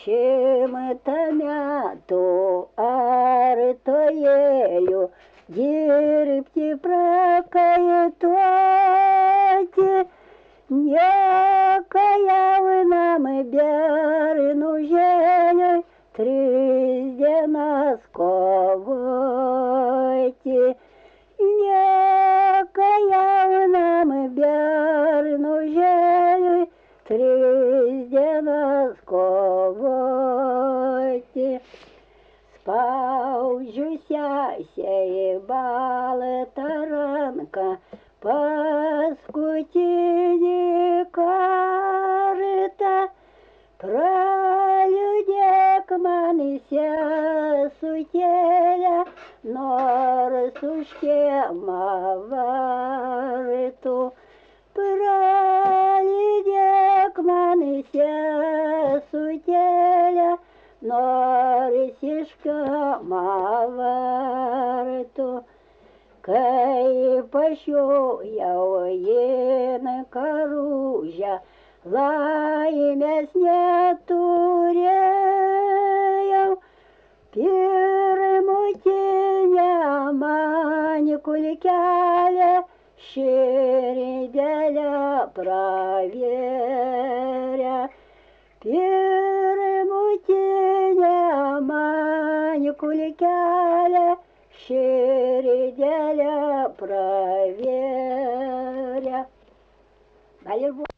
Šimtą metų ar tojėjų dirbti prakaituoti, nieko jaunam bernužėliui 3 dienas kovoti. Nieko jaunam bernužėliui 3 dienas kovoti. Spaudžiu sesę į baltą ranką paskutinį kartą. Praliūdėk man sesutėlę, nors už kiemą vartų. Praliūdėk man sesutėlę, nors iš kiemą vartų. Kaip aš jau in karužę laimės neturėjau, pirmutinę man kulkelę širdelę pravėrė. Pirmutinę man kulkelę širdelę pravėrė.